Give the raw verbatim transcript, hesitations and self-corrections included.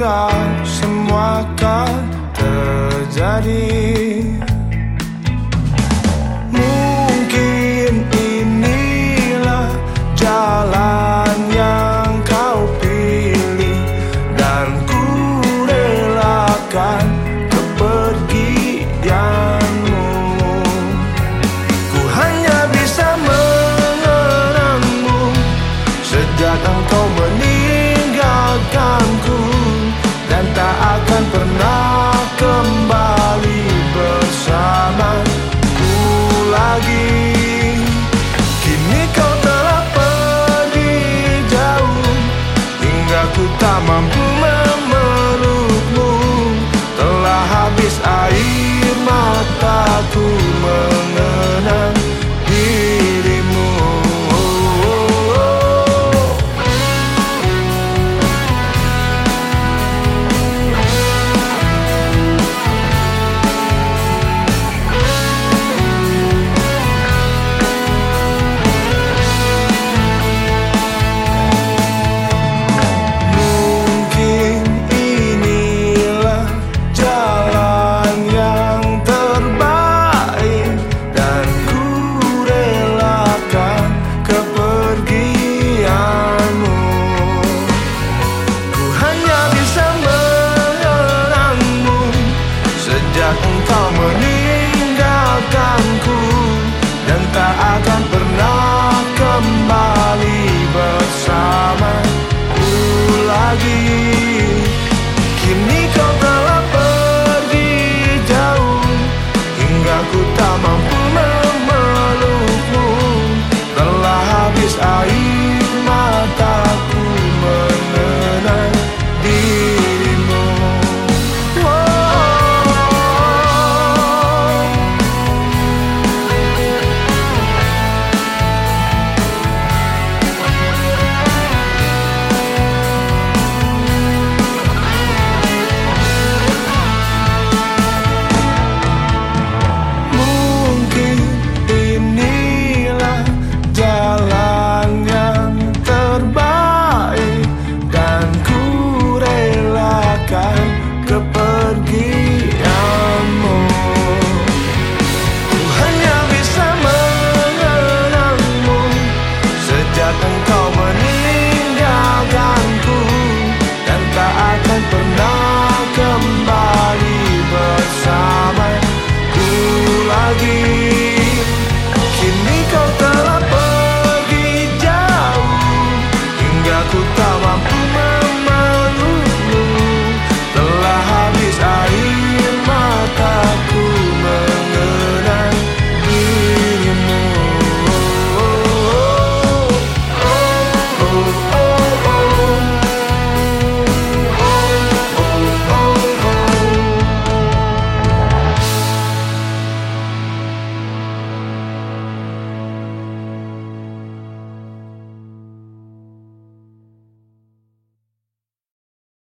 bila semua akan terjadi. Mungkin inilah jalan yang kau pilih, dan ku relakan kepergianmu. Ku hanya bisa mengenangmu sejak engkau meninggalkanku, dan tak akan pernah kembali bersamaku lagi. Kini kau telah pergi jauh, hingga ku tak mampu memelukmu. Telah habis air mataku mengenang dirimu. Sejak engkau meninggalkanku,